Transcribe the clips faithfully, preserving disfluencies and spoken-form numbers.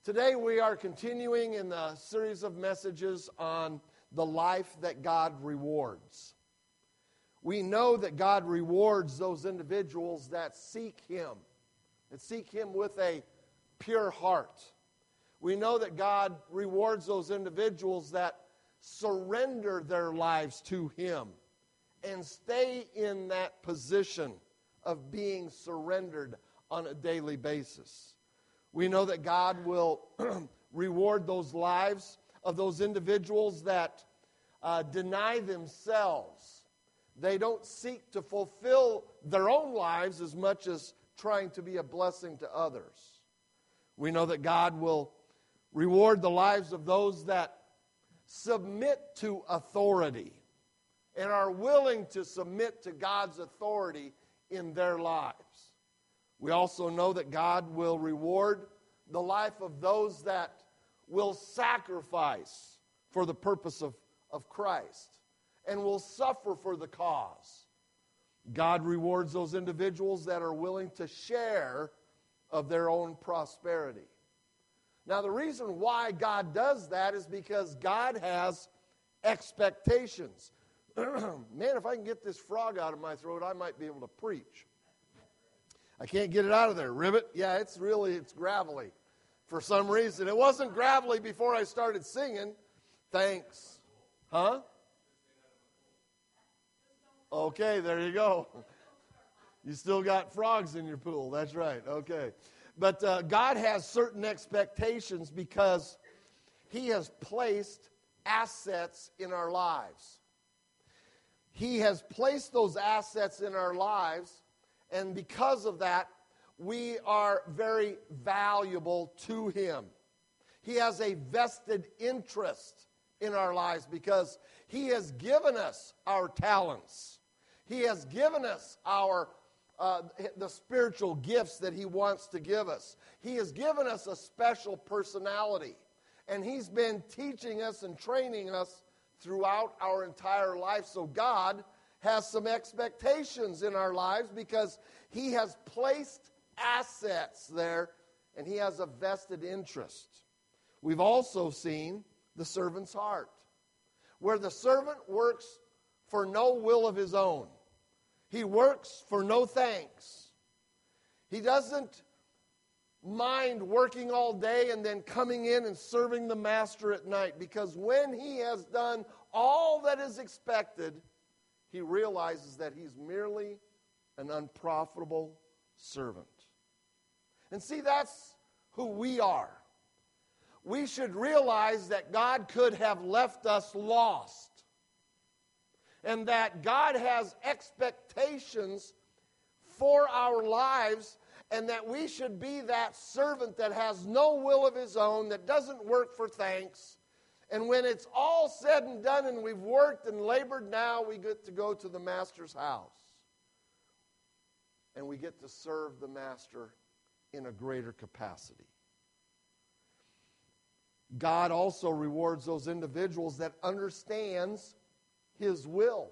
Today we are continuing in the series of messages on the life that God rewards. We know that God rewards those individuals that seek Him, that seek Him with a pure heart. We know that God rewards those individuals that surrender their lives to Him and stay in that position of being surrendered on a daily basis. We know that God will reward those lives of those individuals that uh, deny themselves. They don't seek to fulfill their own lives as much as trying to be a blessing to others. We know that God will reward the lives of those that submit to authority and are willing to submit to God's authority in their lives. We also know that God will reward the life of those that will sacrifice for the purpose of, of Christ and will suffer for the cause. God rewards those individuals that are willing to share of their own prosperity. Now, the reason why God does that is because God has expectations. Man, if I can get this frog out of my throat, I might be able to preach. I can't get it out of there. Ribbit? Yeah, it's really, it's gravelly for some reason. It wasn't gravelly before I started singing. Thanks. Huh? Okay, there you go. You still got frogs in your pool. That's right. Okay. But uh, God has certain expectations because He has placed assets in our lives. He has placed those assets in our lives, and because of that, we are very valuable to Him. He has a vested interest in our lives because He has given us our talents. He has given us our uh, the spiritual gifts that He wants to give us. He has given us a special personality, and He's been teaching us and training us throughout our entire life. So God has some expectations in our lives because He has placed assets there, and He has a vested interest. We've also seen the servant's heart, where the servant works for no will of his own. He works for no thanks. He doesn't mind working all day and then coming in and serving the master at night, because when he has done all that is expected, he realizes that he's merely an unprofitable servant. And see, that's who we are. We should realize that God could have left us lost, and that God has expectations for our lives, and that we should be that servant that has no will of his own, that doesn't work for thanks. And when it's all said and done and we've worked and labored, now we get to go to the master's house. And we get to serve the master in a greater capacity. God also rewards those individuals that understands His will.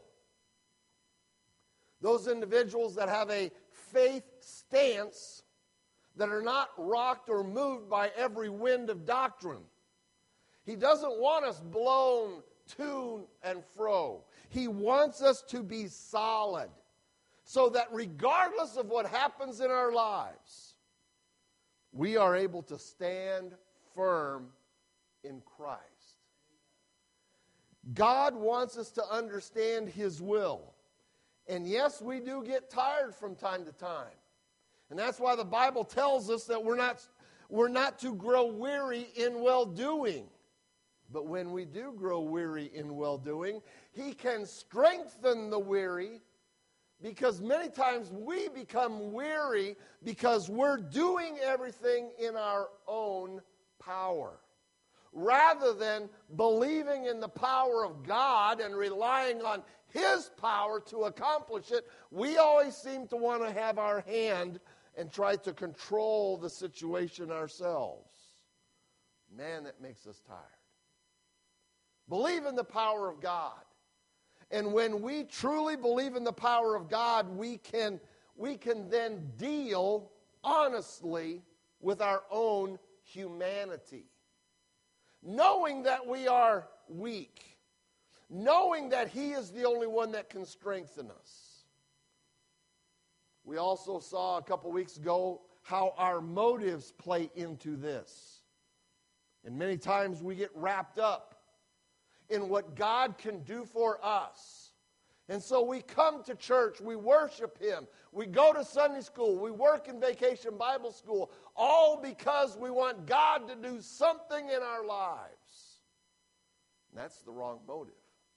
Those individuals that have a faith stance, that are not rocked or moved by every wind of doctrine. He doesn't want us blown to and fro. He wants us to be solid, so that regardless of what happens in our lives, we are able to stand firm in Christ. God wants us to understand His will. And yes, we do get tired from time to time. And that's why the Bible tells us that we're not, we're not to grow weary in well-doing. But when we do grow weary in well-doing, He can strengthen the weary, because many times we become weary because we're doing everything in our own power, rather than believing in the power of God and relying on His power to accomplish it. We always seem to want to have our hand and try to control the situation ourselves. Man, that makes us tired. Believe in the power of God. And when we truly believe in the power of God, we can, we can then deal honestly with our own humanity, knowing that we are weak, knowing that He is the only one that can strengthen us. We also saw a couple weeks ago how our motives play into this. And many times we get wrapped up in what God can do for us. And so we come to church, we worship Him, we go to Sunday school, we work in Vacation Bible School, all because we want God to do something in our lives. And that's the wrong motive.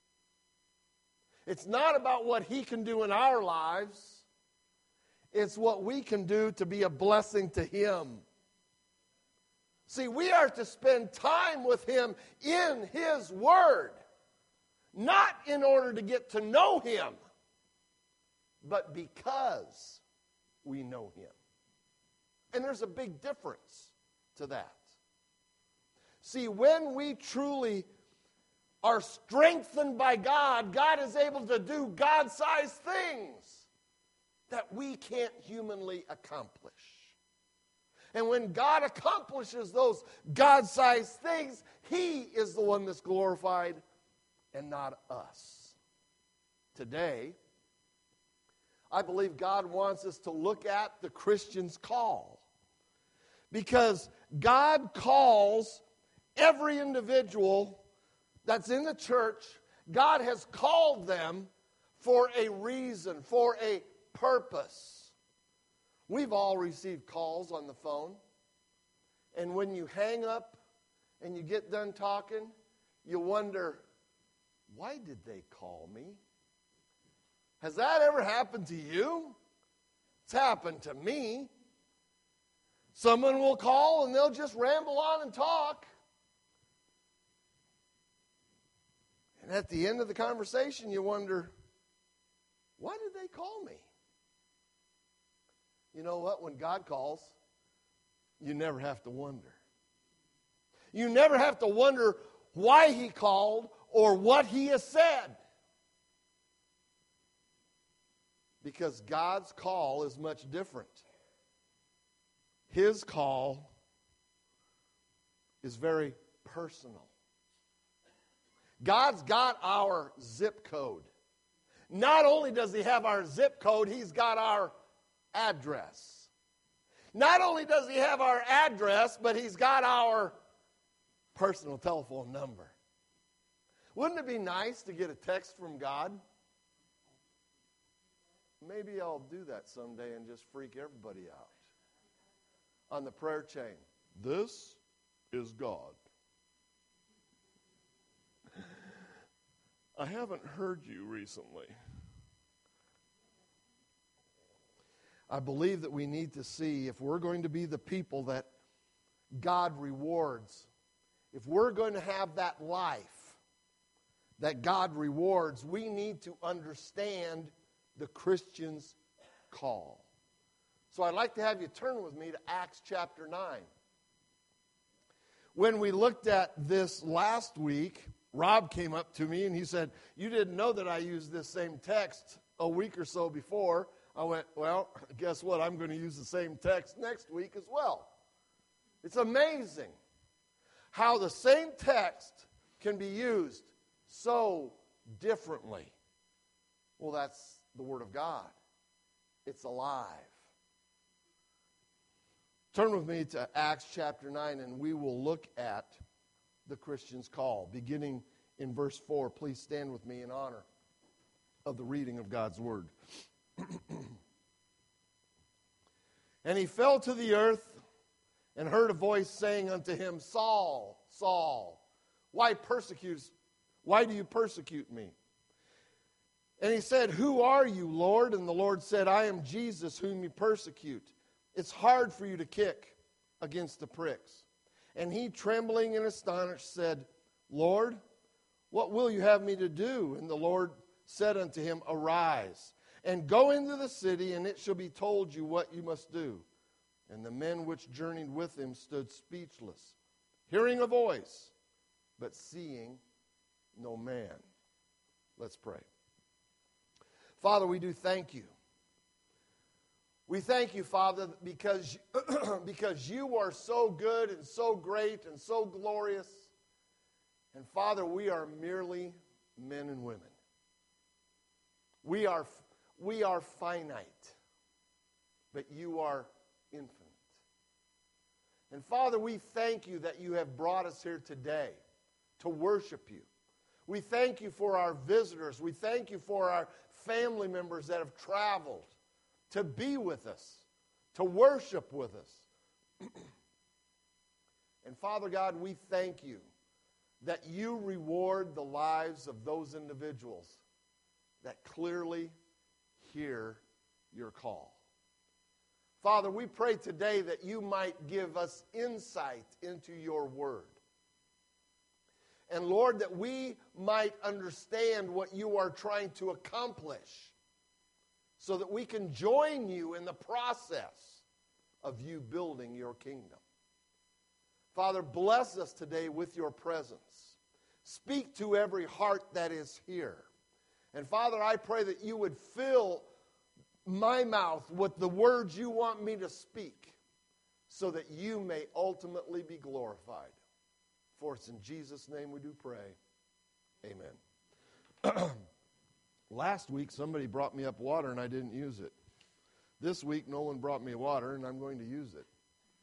It's not about what He can do in our lives. It's what we can do to be a blessing to Him. See, we are to spend time with Him in His Word, not in order to get to know Him, but because we know Him. And there's a big difference to that. See, when we truly are strengthened by God, God is able to do God-sized things that we can't humanly accomplish. And when God accomplishes those God-sized things, He is the one that's glorified and not us. Today, I believe God wants us to look at the Christian's call. Because God calls every individual that's in the church, God has called them for a reason, for a purpose. We've all received calls on the phone. And when you hang up and you get done talking, you wonder, why did they call me? Has that ever happened to you? It's happened to me. Someone will call and they'll just ramble on and talk. And at the end of the conversation, you wonder, why did they call me? You know what? When God calls, you never have to wonder. You never have to wonder why He called or what He has said. Because God's call is much different. His call is very personal. God's got our zip code. Not only does He have our zip code, He's got our address. Not only does He have our address, but He's got our personal telephone number. Wouldn't it be nice to get a text from God? Maybe I'll do that someday and just freak everybody out. On the prayer chain, this is God. I haven't heard you recently. I believe that we need to see if we're going to be the people that God rewards, if we're going to have that life that God rewards, we need to understand the Christian's call. So I'd like to have you turn with me to Acts chapter nine. When we looked at this last week, Rob came up to me and he said, you didn't know that I used this same text a week or so before. I went, well, guess what? I'm going to use the same text next week as well. It's amazing how the same text can be used so differently. Well, that's the Word of God. It's alive. Turn with me to Acts chapter nine, and we will look at the Christian's call. Beginning in verse four, please stand with me in honor of the reading of God's Word. And he fell to the earth and heard a voice saying unto him, Saul, Saul, why persecutest, why do you persecute me? And he said, Who are you, Lord? And the Lord said, I am Jesus whom you persecute. It's hard for you to kick against the pricks. And he, trembling and astonished, said, Lord, what will you have me to do? And the Lord said unto him, Arise, and go into the city, and it shall be told you what you must do. And the men which journeyed with him stood speechless, hearing a voice, but seeing no man. Let's pray. Father, we do thank you We thank you, Father, because, because you are so good and so great and so glorious. And Father, we are merely men and women. We are, we are finite, but you are infinite. And Father, we thank you that you have brought us here today to worship you. We thank you for our visitors. We thank you for our family members that have traveled to be with us, to worship with us. And Father God, we thank you that you reward the lives of those individuals that clearly hear your call. Father, we pray today that you might give us insight into your word. And Lord, that we might understand what you are trying to accomplish so that we can join you in the process of you building your kingdom. Father, bless us today with your presence. Speak to every heart that is here. And Father, I pray that you would fill my mouth with the words you want me to speak so that you may ultimately be glorified. For it's in Jesus' name we do pray. Amen. Last week, somebody brought me up water and I didn't use it. This week, no one brought me water and I'm going to use it.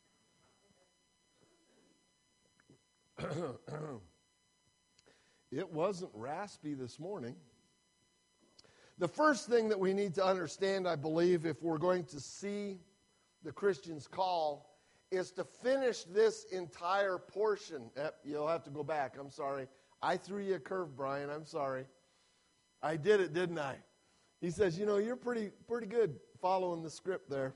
It wasn't raspy this morning. The first thing that we need to understand, I believe, if we're going to see the Christian's call, is to finish this entire portion. Yep, you'll have to go back. I'm sorry. I threw you a curve, Brian. I'm sorry. I did it, didn't I? He says, you know, you're pretty pretty good following the script there.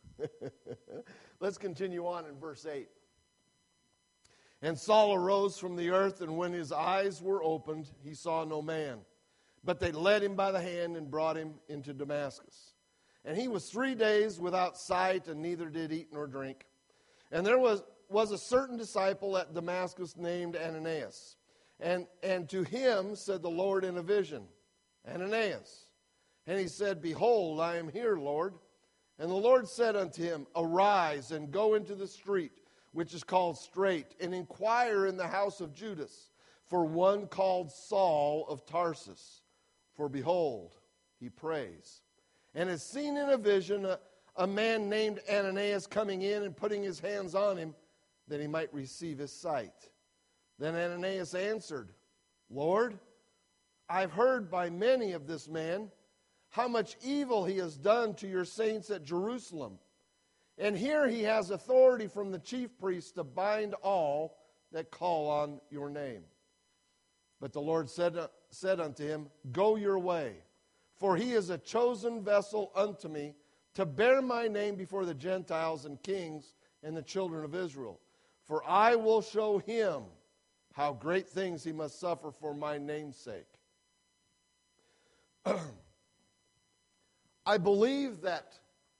Let's continue on in verse eight. And Saul arose from the earth, and when his eyes were opened, he saw no man. But they led him by the hand and brought him into Damascus. And he was three days without sight, and neither did eat nor drink. And there was, was a certain disciple at Damascus named Ananias. And, and to him said the Lord in a vision, Ananias. And he said, Behold, I am here, Lord. And the Lord said unto him, Arise and go into the street, which is called Straight, and inquire in the house of Judas for one called Saul of Tarsus. For behold, he prays, and has seen in a vision a, a man named Ananias coming in and putting his hands on him, that he might receive his sight. Then Ananias answered, Lord, I've heard by many of this man how much evil he has done to your saints at Jerusalem. And here he has authority from the chief priests to bind all that call on your name. But the Lord said, said unto him, Go your way, for he is a chosen vessel unto me to bear my name before the Gentiles and kings and the children of Israel. For I will show him how great things he must suffer for my name's sake. I believe that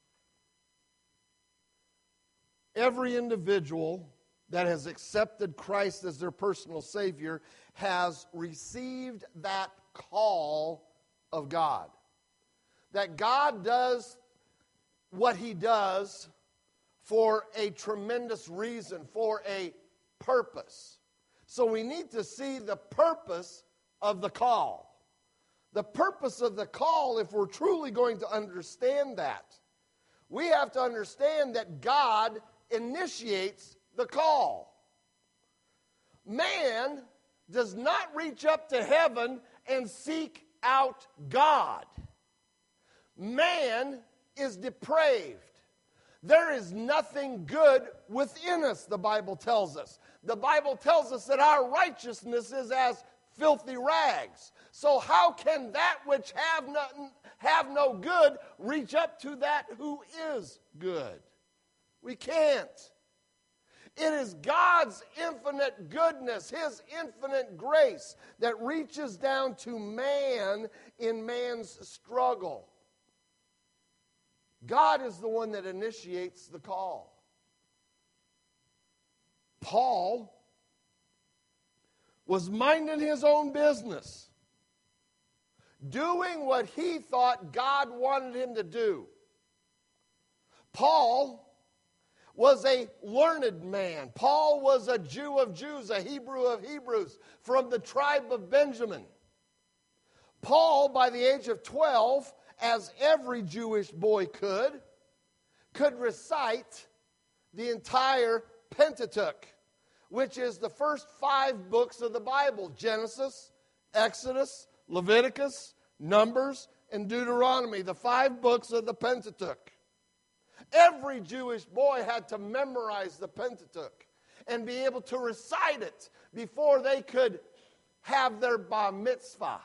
every individual that has accepted Christ as their personal Savior has received that call of God. That God does what he does for a tremendous reason, for a purpose. So we need to see the purpose of the call. The purpose of the call, if we're truly going to understand that, we have to understand that God initiates the call. Man does not reach up to heaven and seek out God. Man is depraved. There is nothing good within us, the Bible tells us. The Bible tells us that our righteousness is as filthy rags. So how can that which have nothing, have no good reach up to that who is good? We can't. It is God's infinite goodness, his infinite grace that reaches down to man in man's struggle. God is the one that initiates the call. Paul was minding his own business, doing what he thought God wanted him to do. Paul was a learned man. Paul was a Jew of Jews, a Hebrew of Hebrews, from the tribe of Benjamin. Paul, by the age of twelve, as every Jewish boy could, could recite the entire Pentateuch, which is the first five books of the Bible: Genesis, Exodus, Leviticus, Numbers, and Deuteronomy, the five books of the Pentateuch. Every Jewish boy had to memorize the Pentateuch and be able to recite it before they could have their bar mitzvah.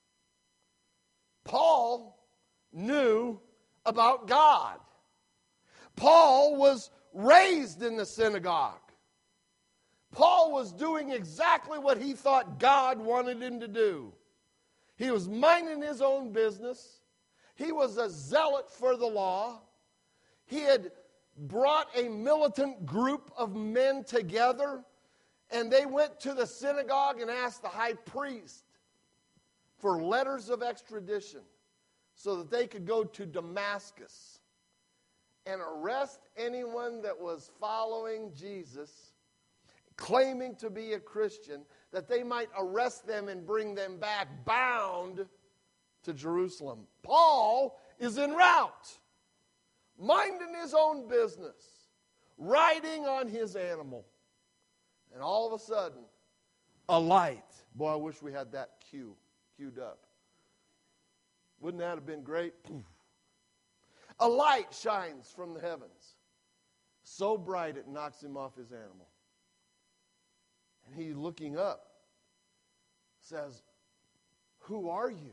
Paul knew about God. Paul was raised in the synagogue. Paul was doing exactly what he thought God wanted him to do. He was minding his own business. He was a zealot for the law. He had brought a militant group of men together, and they went to the synagogue and asked the high priest for letters of extradition so that they could go to Damascus and arrest anyone that was following Jesus, claiming to be a Christian, that they might arrest them and bring them back bound to Jerusalem. Paul is en route, minding his own business, riding on his animal. And all of a sudden, a light. Boy, I wish we had that cue queued up. Wouldn't that have been great? A light shines from the heavens, so bright it knocks him off his animal. And he, looking up, says, "Who are you,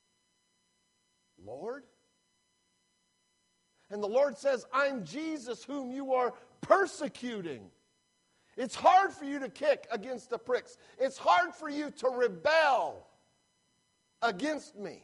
Lord?" And the Lord says, "I'm Jesus whom you are persecuting." It's hard for you to kick against the pricks. It's hard for you to rebel against me.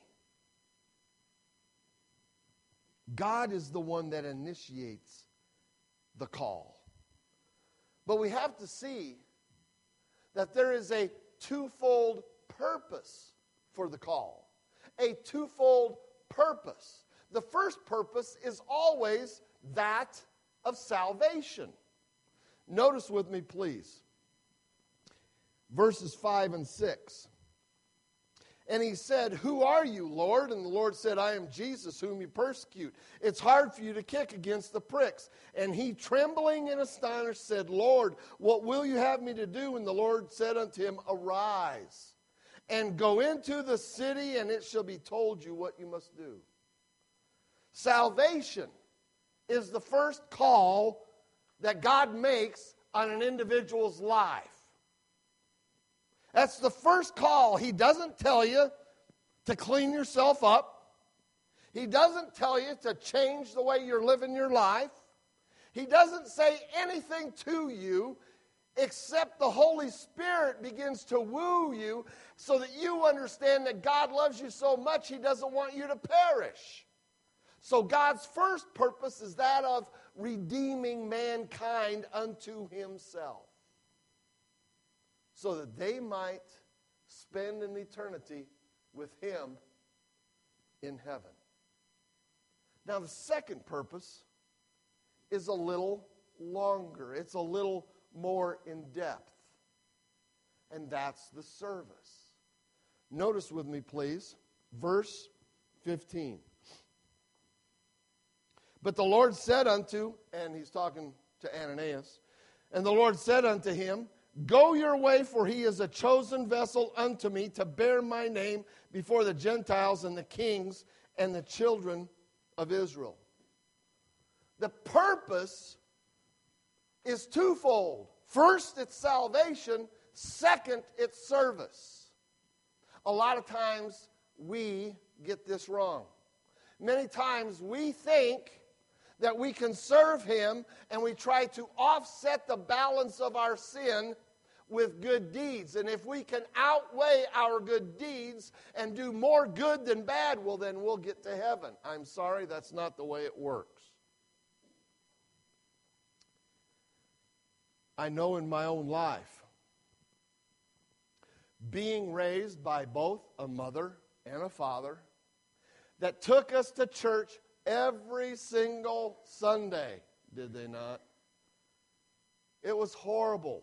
God is the one that initiates the call. But we have to see that there is a twofold purpose for the call. A twofold purpose. The first purpose is always that of salvation. Notice with me, please, verses five and six. And he said, "Who are you, Lord?" And the Lord said, "I am Jesus whom you persecute. It's hard for you to kick against the pricks." And he, trembling and astonished, said, "Lord, what will you have me to do?" And the Lord said unto him, "Arise, and go into the city, and it shall be told you what you must do." Salvation is the first call that God makes on an individual's life. That's the first call. He doesn't tell you to clean yourself up. He doesn't tell you to change the way you're living your life. He doesn't say anything to you except the Holy Spirit begins to woo you so that you understand that God loves you so much He doesn't want you to perish. So God's first purpose is that of redeeming mankind unto Himself, so that they might spend an eternity with Him in heaven. Now, the second purpose is a little longer. It's a little more in depth. And that's the service. Notice with me, please, verse fifteen. But the Lord said unto, and he's talking to Ananias, and the Lord said unto him, "Go your way, for he is a chosen vessel unto me to bear my name before the Gentiles and the kings and the children of Israel." The purpose is twofold. First, it's salvation. Second, it's service. A lot of times we get this wrong. Many times we think that we can serve Him and we try to offset the balance of our sin with good deeds. And if we can outweigh our good deeds and do more good than bad, well, then we'll get to heaven. I'm sorry, that's not the way it works. I know in my own life, being raised by both a mother and a father that took us to church every single Sunday, did they not? It was horrible.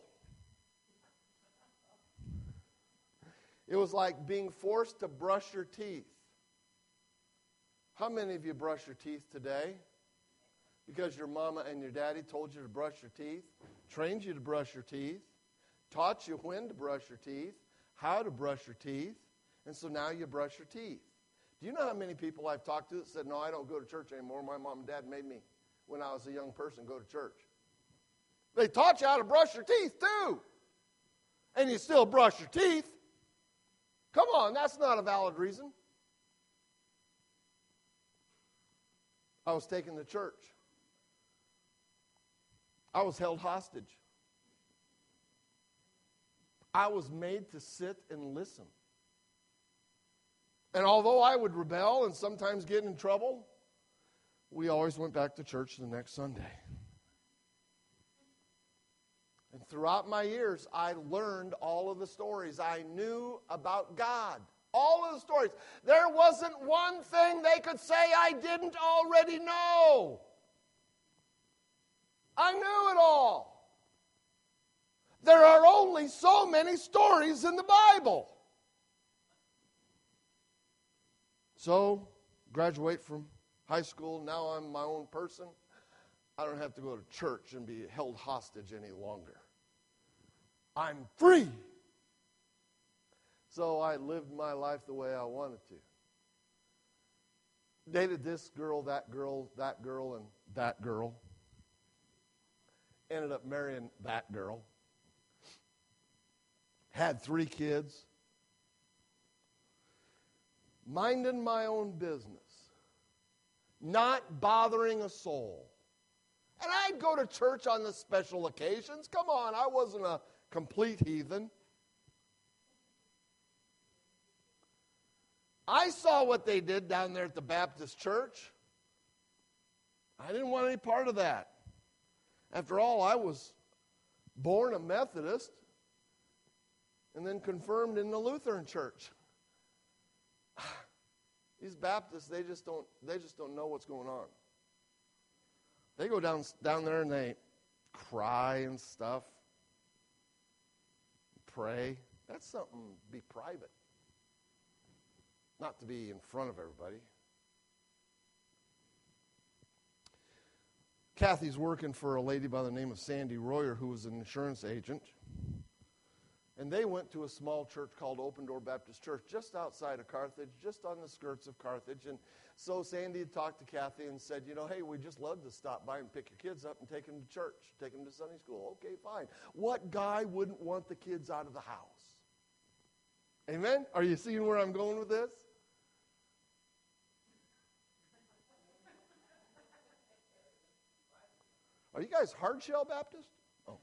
It was like being forced to brush your teeth. How many of you brush your teeth today? Because your mama and your daddy told you to brush your teeth, trained you to brush your teeth, taught you when to brush your teeth, how to brush your teeth, and so now you brush your teeth. Do you know how many people I've talked to that said, no, I don't go to church anymore. My mom and dad made me, when I was a young person, go to church. They taught you how to brush your teeth, too. And you still brush your teeth. Come on, that's not a valid reason. I was taken to church. I was held hostage. I was made to sit and listen. And although I would rebel and sometimes get in trouble, we always went back to church the next Sunday. And throughout my years, I learned all of the stories. I knew about God. All of the stories. There wasn't one thing they could say I didn't already know. I knew it all. There are only so many stories in the Bible. So, graduate from high school. Now I'm my own person. I don't have to go to church and be held hostage any longer. I'm free. So I lived my life the way I wanted to. Dated this girl, that girl, that girl, and that girl. Ended up marrying that girl. Had three kids. Minding my own business. Not bothering a soul. And I'd go to church on the special occasions. Come on, I wasn't a complete heathen. I saw what they did down there at the Baptist church. I didn't want any part of that. After all, I was born a Methodist and then confirmed in the Lutheran church. These Baptists, they just don't they just don't know what's going on. They go down down there and they cry and stuff. Pray. That's something to be private. Not to be in front of everybody. Kathy's working for a lady by the name of Sandy Royer, who was an insurance agent. And they went to a small church called Open Door Baptist Church just outside of Carthage, just on the skirts of Carthage. And so Sandy had talked to Kathy and said, you know, hey, we'd just love to stop by and pick your kids up and take them to church, take them to Sunday school. Okay, fine. What guy wouldn't want the kids out of the house? Amen? Are you seeing where I'm going with this? Are you guys hard-shell Baptist? Oh.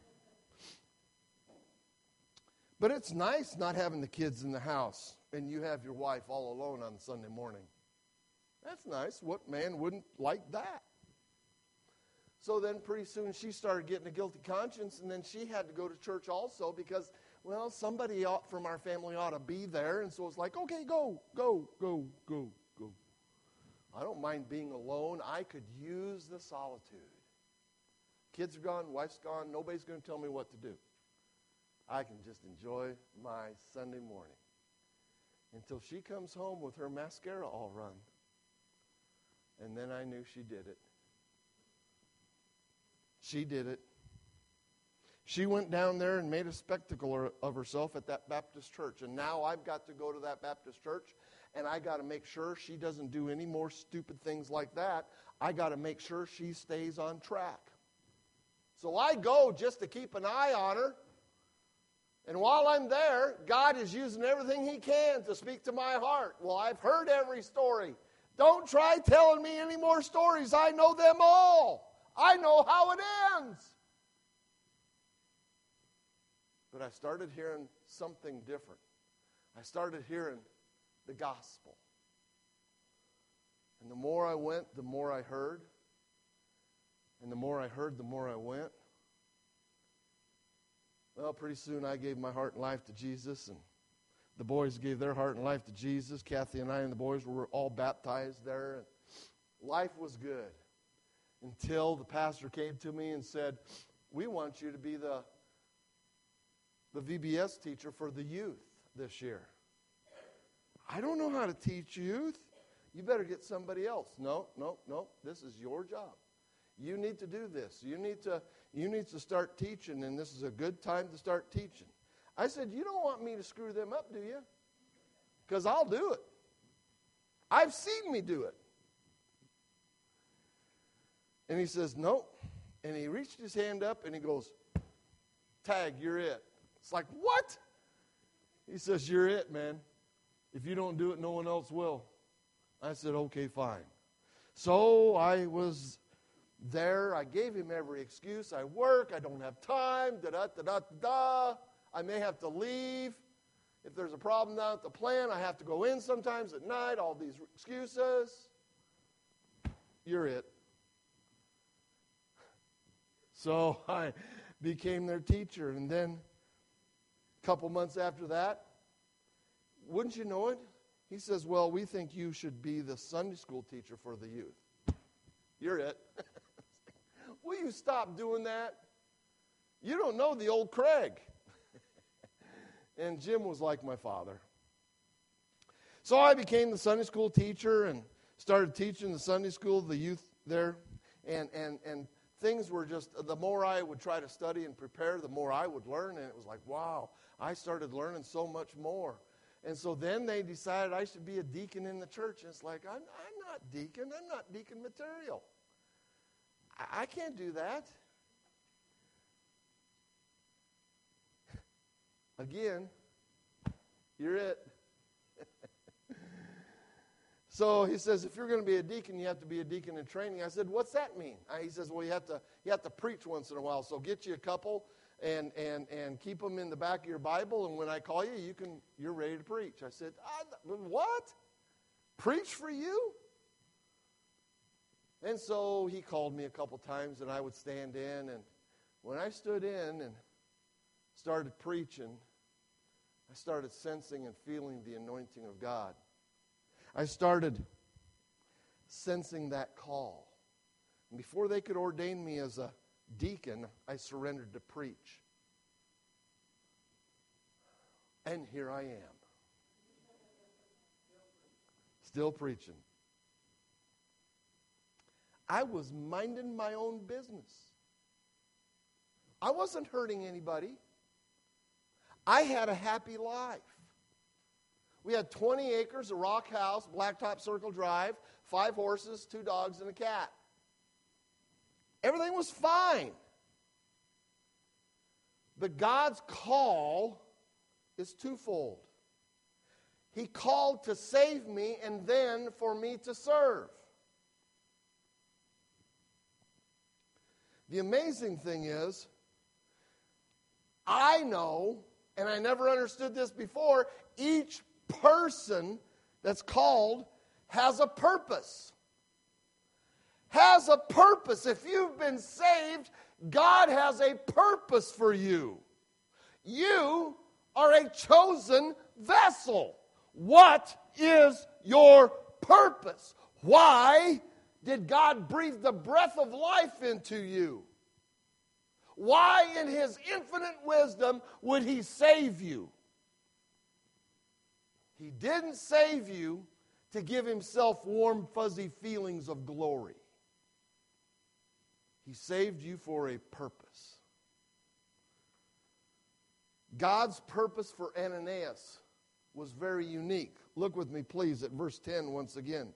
But it's nice not having the kids in the house and you have your wife all alone on Sunday morning. That's nice. What man wouldn't like that? So then pretty soon she started getting a guilty conscience, and then she had to go to church also because, well, somebody ought, from our family ought to be there. And so it's like, okay, go, go, go, go, go. I don't mind being alone. I could use the solitude. Kids are gone, wife's gone, nobody's going to tell me what to do. I can just enjoy my Sunday morning until she comes home with her mascara all run. And then I knew she did it. She did it. She went down there and made a spectacle of herself at that Baptist church. And now I've got to go to that Baptist church, and I got to make sure she doesn't do any more stupid things like that. I got to make sure she stays on track. So I go just to keep an eye on her. And while I'm there, God is using everything He can to speak to my heart. Well, I've heard every story. Don't try telling me any more stories. I know them all. I know how it ends. But I started hearing something different. I started hearing the gospel. And the more I went, the more I heard. And the more I heard, the more I went. Well, pretty soon I gave my heart and life to Jesus, and the boys gave their heart and life to Jesus. Kathy and I and the boys were all baptized there. life was good until the pastor came to me and said, we want you to be the, the V B S teacher for the youth this year. I don't know how to teach youth. You better get somebody else. No, no, no. This is your job. You need to do this. You need to, you need to start teaching, and this is a good time to start teaching. I said, you don't want me to screw them up, do you? Because I'll do it. I've seen me do it. And he says, no. And he reached his hand up and he goes, tag, you're it. It's like, what? He says, you're it, man. If you don't do it, no one else will. I said, okay, fine. So I was there. I gave him every excuse. I work. I don't have time. Da-da-da-da-da. I may have to leave. If there's a problem down at the plant, I have to go in sometimes at night. All these excuses. You're it. So I became their teacher. And then a couple months after that, wouldn't you know it? He says, well, we think you should be the Sunday school teacher for the youth. You're it. Will you stop doing that? You don't know the old Craig. And Jim was like my father. So I became the Sunday school teacher and started teaching the Sunday school, the youth there. And, and, and things were just, the more I would try to study and prepare, the more I would learn. And it was like, wow, I started learning so much more. And so then they decided I should be a deacon in the church. And it's like, I'm, I'm not deacon. I'm not deacon material. I, I can't do that. Again, you're it. So he says, if you're going to be a deacon, you have to be a deacon in training. I said, what's that mean? He says, well, you have to you have to preach once in a while. So get you a couple and and and keep them in the back of your Bible. And when I call you, you can you're ready to preach. I said, what? Preach for you? And so he called me a couple times, and I would stand in. And when I stood in and started preaching, I started sensing and feeling the anointing of God. I started sensing that call. And before they could ordain me as a deacon, I surrendered to preach. And here I am. Still preaching. I was minding my own business. I wasn't hurting anybody. I had a happy life. We had twenty acres, a rock house, Blacktop Circle Drive, five horses, two dogs, and a cat. Everything was fine. But God's call is twofold. He called to save me and then for me to serve. The amazing thing is, I know, and I never understood this before, each person that's called has a purpose. Has a purpose. If you've been saved, God has a purpose for you. You are a chosen vessel. What is your purpose? Why did God breathe the breath of life into you? Why in His infinite wisdom would He save you? He didn't save you to give Himself warm, fuzzy feelings of glory. He saved you for a purpose. God's purpose for Ananias was very unique. Look with me, please, at verse ten once again.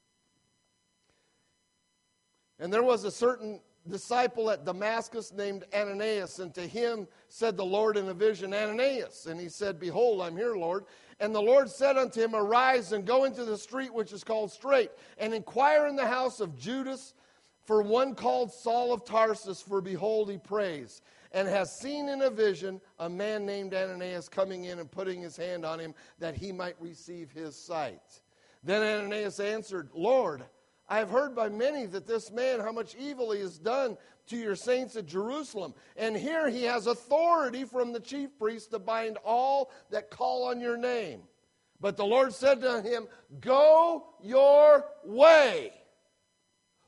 And there was a certain disciple at Damascus named Ananias, and to him said the Lord in a vision, Ananias. And he said, behold, I'm here, Lord. And the Lord said unto him, arise and go into the street which is called Straight, and inquire in the house of Judas for one called Saul of Tarsus, for behold, he prays, and has seen in a vision a man named Ananias coming in and putting his hand on him that he might receive his sight. Then Ananias answered, Lord, I have heard by many that this man, how much evil he has done to your saints at Jerusalem. And here he has authority from the chief priests to bind all that call on your name. But the Lord said to him, go your way.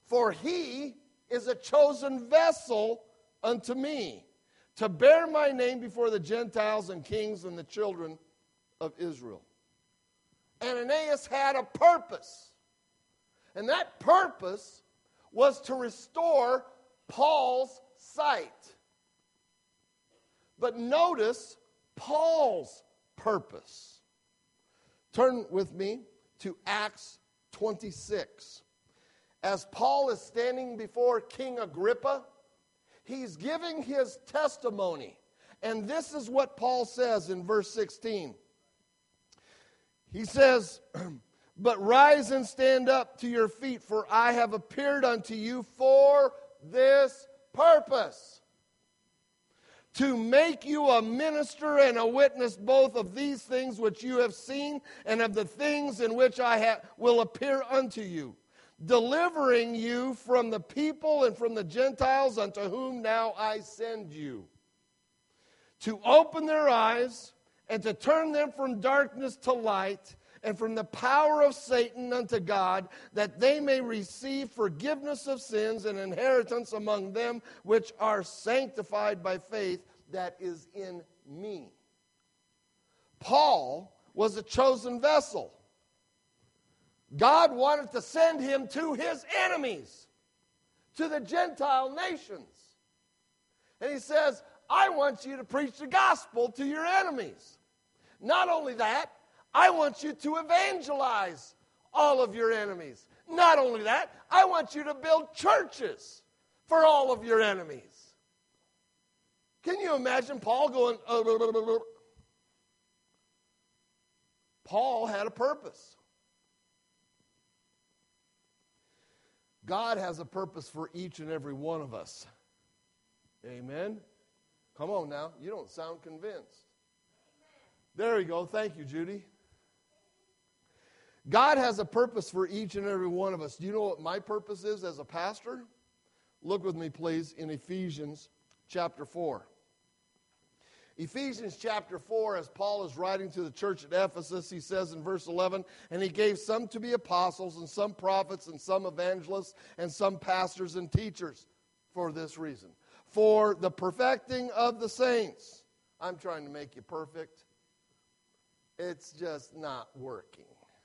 For he is a chosen vessel unto me, to bear my name before the Gentiles and kings and the children of Israel. Ananias had a purpose. And that purpose was to restore Paul's sight. But notice Paul's purpose. Turn with me to Acts twenty-six. As Paul is standing before King Agrippa, he's giving his testimony. And this is what Paul says in verse sixteen. He says, but rise and stand up to your feet, for I have appeared unto you for this purpose, to make you a minister and a witness both of these things which you have seen and of the things in which I ha- will appear unto you, delivering you from the people and from the Gentiles unto whom now I send you, to open their eyes and to turn them from darkness to light and from the power of Satan unto God, that they may receive forgiveness of sins and inheritance among them which are sanctified by faith that is in me. Paul was a chosen vessel. God wanted to send him to his enemies, to the Gentile nations. And he says, I want you to preach the gospel to your enemies. Not only that, I want you to evangelize all of your enemies. Not only that, I want you to build churches for all of your enemies. Can you imagine Paul going, oh, blah, blah, blah, blah. Paul had a purpose. God has a purpose for each and every one of us. Amen? Come on now. You don't sound convinced. There you go. Thank you, Judy. God has a purpose for each and every one of us. Do you know what my purpose is as a pastor? Look with me, please, in Ephesians chapter four. Ephesians chapter four, as Paul is writing to the church at Ephesus, he says in verse eleven, and he gave some to be apostles, and some prophets, and some evangelists, and some pastors and teachers for this reason. For the perfecting of the saints. I'm trying to make you perfect. It's just not working.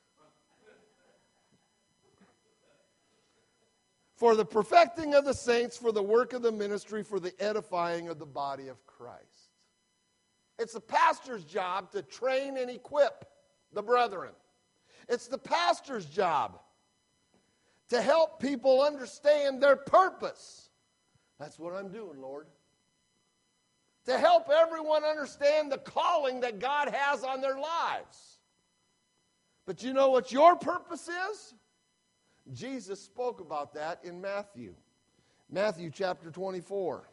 For the perfecting of the saints, for the work of the ministry, for the edifying of the body of Christ. It's the pastor's job to train and equip the brethren. It's the pastor's job to help people understand their purpose. That's what I'm doing, Lord. To help everyone understand the calling that God has on their lives. But you know what your purpose is? Jesus spoke about that in Matthew. Matthew chapter twenty-four.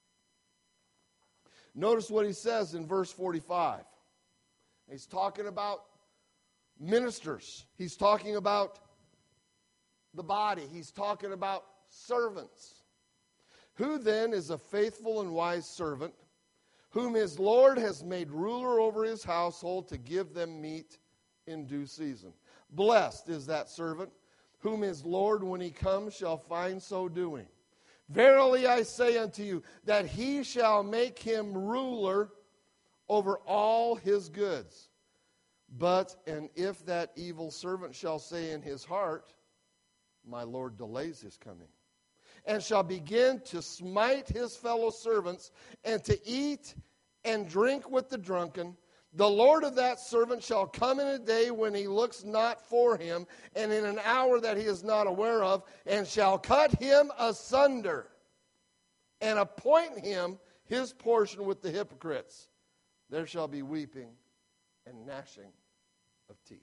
Notice what he says in verse forty-five. He's talking about ministers. He's talking about the body. He's talking about servants. Who then is a faithful and wise servant, whom his Lord has made ruler over his household to give them meat in due season? Blessed is that servant, whom his Lord, when he comes, shall find so doing. Verily I say unto you, that he shall make him ruler over all his goods. But, and if that evil servant shall say in his heart, my Lord delays his coming, and shall begin to smite his fellow servants, and to eat and drink with the drunken, the Lord of that servant shall come in a day when he looks not for him, and in an hour that he is not aware of, and shall cut him asunder, and appoint him his portion with the hypocrites. There shall be weeping and gnashing of teeth.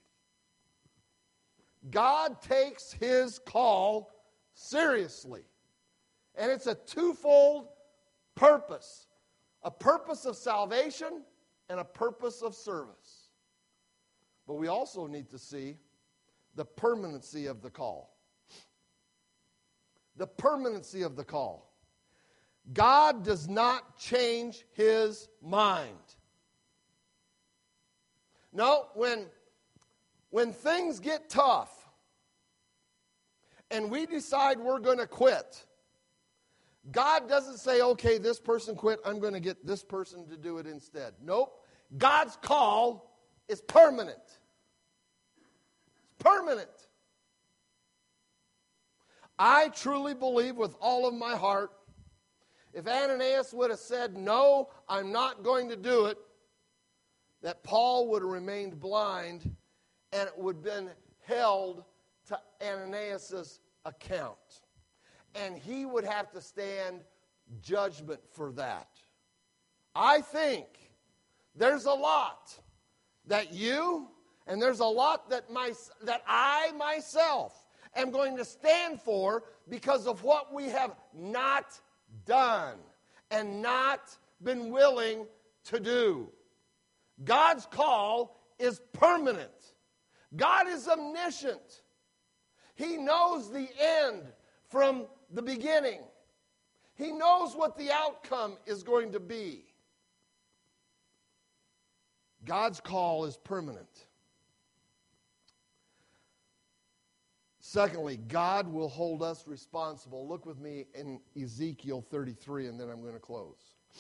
God takes his call seriously. And it's a twofold purpose. A purpose of salvation and a purpose of service. But we also need to see the permanency of the call. The permanency of the call. God does not change his mind. No, when, when things get tough and we decide we're going to quit, God doesn't say, okay, this person quit, I'm going to get this person to do it instead. Nope. God's call is permanent. It's permanent. I truly believe with all of my heart, if Ananias would have said, no, I'm not going to do it, that Paul would have remained blind and it would have been held to Ananias' account. And he would have to stand judgment for that. I think there's a lot that you, and there's a lot that my that I myself am going to stand for because of what we have not done and not been willing to do. God's call is permanent. God is omniscient. He knows the end from the beginning. He knows what the outcome is going to be. God's call is permanent. Secondly, God will hold us responsible. Look with me in Ezekiel thirty-three, and then I'm going to close.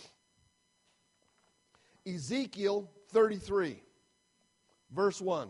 Ezekiel thirty-three, verse one.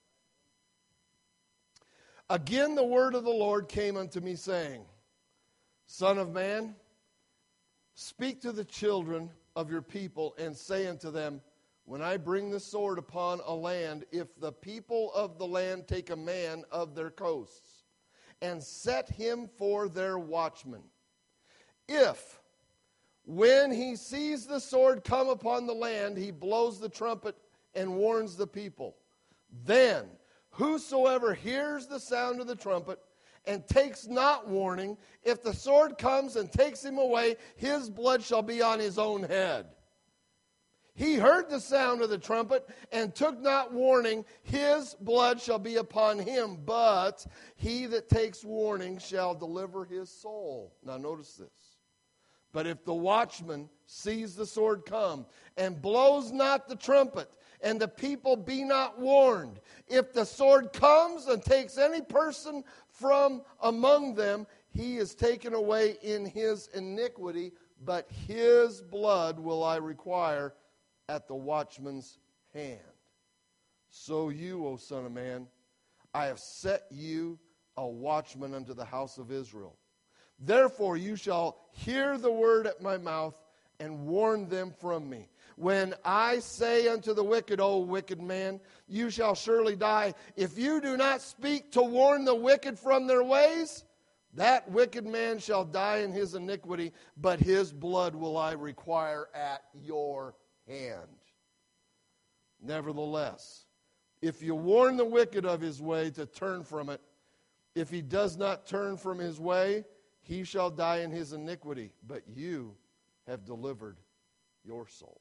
Again the word of the Lord came unto me, saying, Son of man, speak to the children of your people, and say unto them, when I bring the sword upon a land, if the people of the land take a man of their coasts, and set him for their watchman, if, when he sees the sword come upon the land, he blows the trumpet and warns the people, then whosoever hears the sound of the trumpet and takes not warning, if the sword comes and takes him away, his blood shall be on his own head. He heard the sound of the trumpet and took not warning, his blood shall be upon him, but he that takes warning shall deliver his soul. Now notice this. But if the watchman sees the sword come and blows not the trumpet, and the people be not warned, if the sword comes and takes any person from among them, he is taken away in his iniquity, but his blood will I require at the watchman's hand. So you, O son of man, I have set you a watchman unto the house of Israel. Therefore you shall hear the word at my mouth and warn them from me. When I say unto the wicked, O wicked man, you shall surely die, if you do not speak to warn the wicked from their ways, that wicked man shall die in his iniquity, but his blood will I require at your hand. Nevertheless, if you warn the wicked of his way to turn from it, if he does not turn from his way, he shall die in his iniquity, but you have delivered your soul.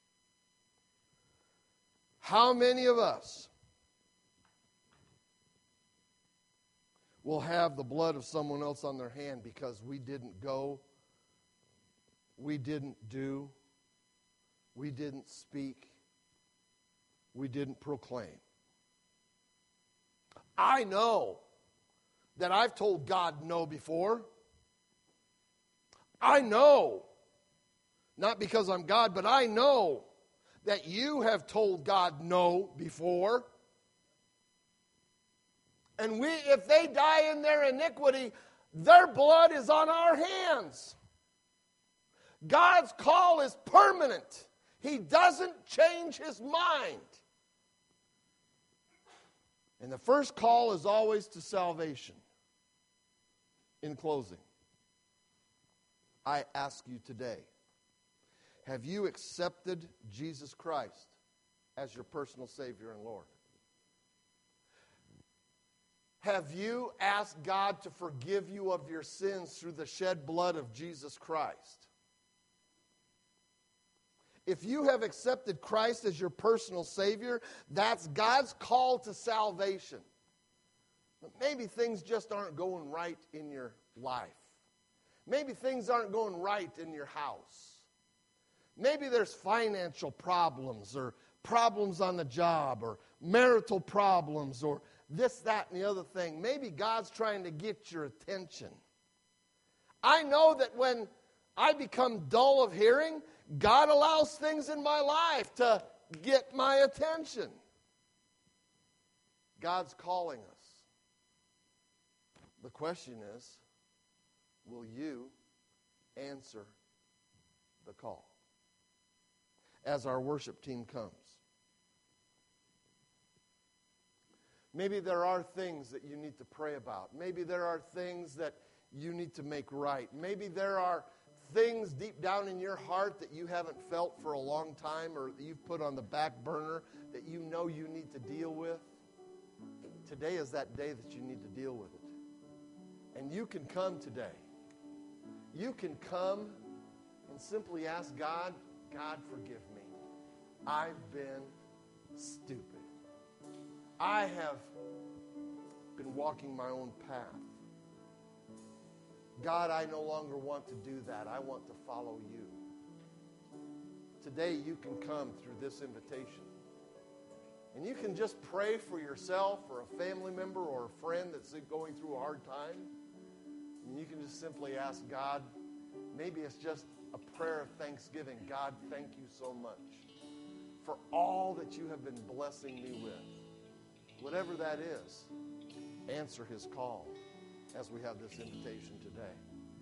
How many of us will have the blood of someone else on their hand because we didn't go, we didn't do, we didn't speak, we didn't proclaim? I know that I've told God no before. I know, not because I'm God, but I know that you have told God no before. And we, if they die in their iniquity, their blood is on our hands. God's call is permanent. He doesn't change his mind. And the first call is always to salvation. In closing, I ask you today, have you accepted Jesus Christ as your personal Savior and Lord? Have you asked God to forgive you of your sins through the shed blood of Jesus Christ? If you have accepted Christ as your personal Savior, that's God's call to salvation. But maybe things just aren't going right in your life. Maybe things aren't going right in your house. Maybe there's financial problems or problems on the job or marital problems or this, that, and the other thing. Maybe God's trying to get your attention. I know that when I become dull of hearing, God allows things in my life to get my attention. God's calling us. The question is, will you answer the call? As our worship team comes. Maybe there are things that you need to pray about. Maybe there are things that you need to make right. Maybe there are things deep down in your heart that you haven't felt for a long time or that you've put on the back burner that you know you need to deal with. Today is that day that you need to deal with it. And you can come today. You can come and simply ask God, God, forgive me. I've been stupid. I have been walking my own path. God, I no longer want to do that. I want to follow you. Today you can come through this invitation. And you can just pray for yourself or a family member or a friend that's going through a hard time. And you can just simply ask God, maybe it's just a prayer of thanksgiving. God, thank you so much for all that you have been blessing me with. Whatever that is, answer his call as we have this invitation today.